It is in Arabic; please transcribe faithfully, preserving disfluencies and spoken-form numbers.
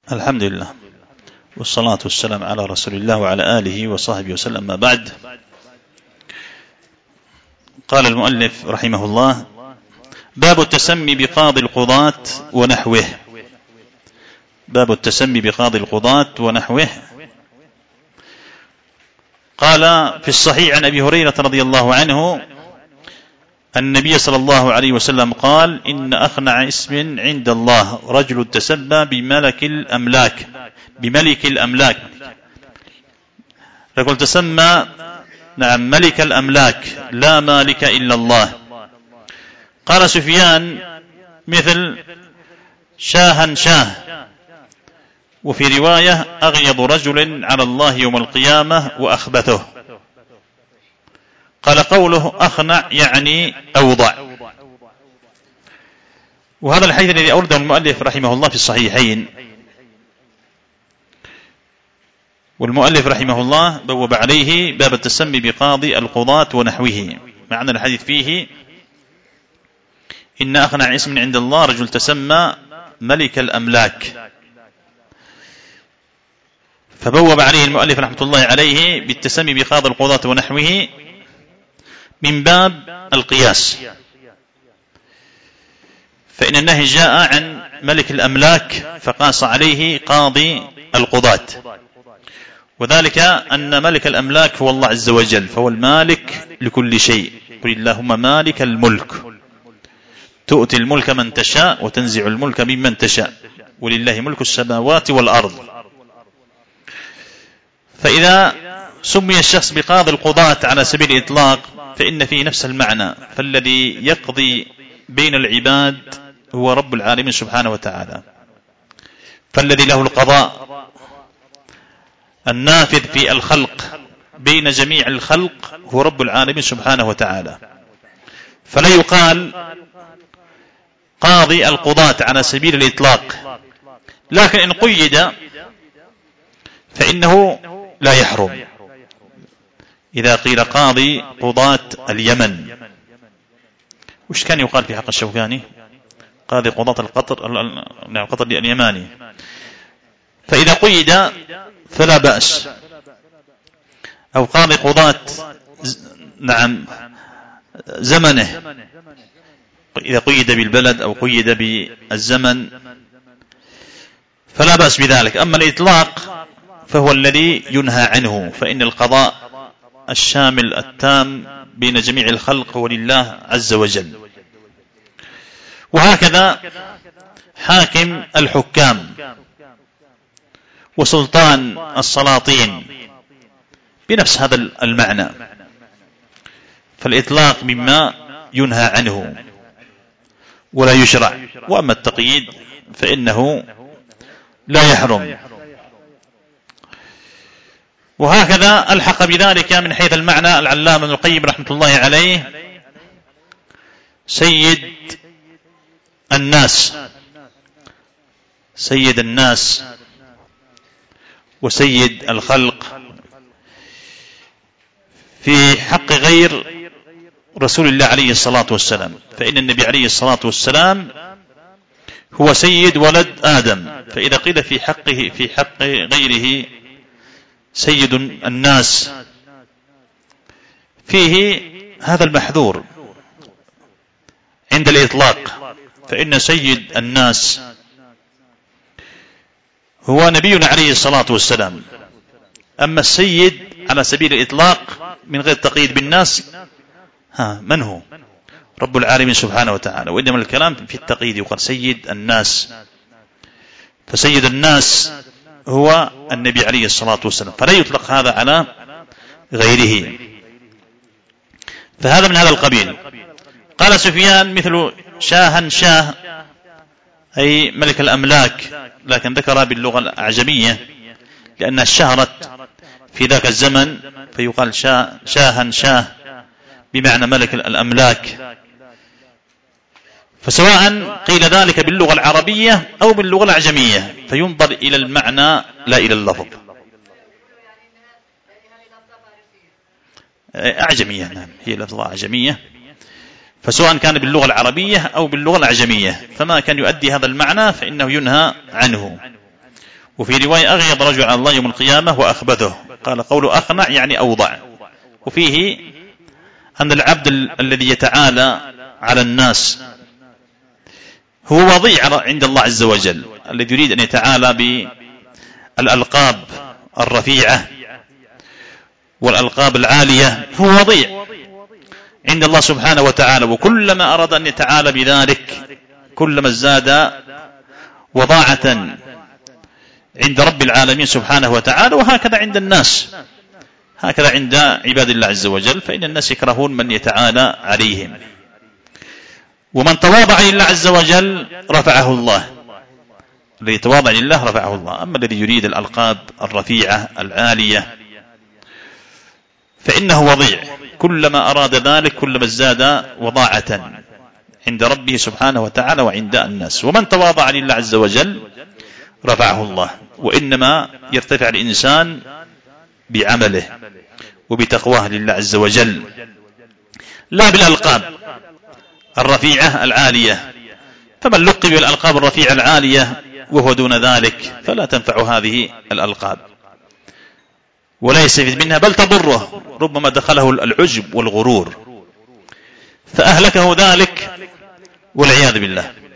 الحمد لله والصلاة والسلام على رسول الله وعلى آله وصحبه وسلم. ما بعد، قال المؤلف رحمه الله: باب التسمي بقاضي القضاة ونحوه. باب التسمي بقاضي القضاة ونحوه. قال في الصحيح عن أبي هريرة رضي الله عنه النبي صلى الله عليه وسلم قال: إن أخنع اسم عند الله رجل تسمى بملك الأملاك بملك الأملاك رجل تسمى نعم ملك الأملاك لا مالك إلا الله. قال سفيان: مثل شاها شاه. وفي رواية: أغيض رجل على الله يوم القيامة وأخبثه. قال قوله أخنع يعني أوضع. وهذا الحديث الذي أورده المؤلف رحمه الله في الصحيحين، والمؤلف رحمه الله بوب عليه باب التسمي بقاضي القضاة ونحوه. معنى الحديث فيه: إن أخنع اسم عند الله رجل تسمى ملك الأملاك. فبوب عليه المؤلف رحمة الله عليه بالتسمي بقاضي القضاة ونحوه من باب القياس، فإن النهي جاء عن ملك الأملاك فقاس عليه قاضي القضاة، وذلك أن ملك الأملاك هو الله عز وجل، فهو المالك لكل شيء. قل اللهم مالك الملك تؤتي الملك من تشاء وتنزع الملك ممن تشاء ولله ملك السماوات والأرض. فإذا سمي الشخص بقاضي القضاة على سبيل الإطلاق فإن فيه نفس المعنى، فالذي يقضي بين العباد هو رب العالمين سبحانه وتعالى، فالذي له القضاء النافذ في الخلق بين جميع الخلق هو رب العالمين سبحانه وتعالى. فلا يقال قاضي القضاة على سبيل الإطلاق، لكن إن قيد فإنه لا يحرم. إذا قيل قاضي قضاة اليمن، وش كان يقال في حق الشوكاني؟ قاضي قضاة القطر القطر اليماني. فإذا قيد فلا بأس. أو قاضي قضاة نعم زمنه، إذا قيد بالبلد أو قيد بالزمن فلا بأس بذلك. أما الإطلاق فهو الذي ينهى عنه، فإن القضاء الشامل التام بين جميع الخلق هو لله عز وجل. وهكذا حاكم الحكام وسلطان السلاطين بنفس هذا المعنى، فالإطلاق مما ينهى عنه ولا يشرع، وأما التقييد فإنه لا يحرم. وهكذا ألحق بذلك من حيث المعنى العلامة ابن القيم رحمة الله عليه سيد الناس سيد الناس وسيد الخلق في حق غير رسول الله عليه الصلاة والسلام، فإن النبي عليه الصلاة والسلام هو سيد ولد آدم. فإذا قيل في حقه في حق غيره سيد الناس فيه هذا المحذور عند الإطلاق، فإن سيد الناس هو نبينا عليه الصلاة والسلام. أما السيد على سبيل الإطلاق من غير تقييد بالناس ها من هو؟ رب العالمين سبحانه وتعالى. وإنما الكلام في التقييد يقال سيد الناس، فسيد الناس هو النبي عليه الصلاة والسلام، فلا يطلق هذا على غيره. فهذا من هذا القبيل. قال سفيان: مثل شاها شاه أي ملك الأملاك، لكن ذكر باللغة الأعجمية لأنها اشتهرت في ذاك الزمن، فيقال شاه شاها شاه بمعنى ملك الأملاك. فسواء قيل ذلك باللغة العربية أو باللغة الأعجمية فينظر إلى المعنى لا إلى اللفظ. أعجمية، نعم هي لفظة أعجمية، فسواء كان باللغة العربية أو باللغة الأعجمية فما كان يؤدي هذا المعنى فإنه ينهى عنه. وفي رواية أغيض رجل على الله يوم القيامة وأخبثه، قال قول أخنع يعني أوضع. وفيه أن العبد الذي يتعالى على الناس هو وضيع عند الله عز وجل، الذي يريد أن يتعالى بالألقاب الرفيعة والألقاب العالية هو وضيع عند الله سبحانه وتعالى، وكلما أراد أن يتعالى بذلك كلما ازداد وضاعة عند رب العالمين سبحانه وتعالى. وهكذا عند الناس، هكذا عند عباد الله عز وجل، فإن الناس يكرهون من يتعالى عليهم. ومن تواضع لله عز وجل رفعه الله، الذي يتواضع لله رفعه الله. أما الذي يريد الألقاب الرفيعة العالية فإنه وضيع، كلما أراد ذلك كلما ازداد وضاعة عند ربه سبحانه وتعالى وعند الناس. ومن تواضع لله عز وجل رفعه الله. وإنما يرتفع الإنسان بعمله وبتقواه لله عز وجل، لا بالألقاب الرفيعة العالية. فمن لقب بالألقاب الرفيعة العالية وهو دون ذلك فلا تنفع هذه الألقاب ولا يستفيد منها، بل تضره، ربما دخله العجب والغرور فأهلكه ذلك والعياذ بالله.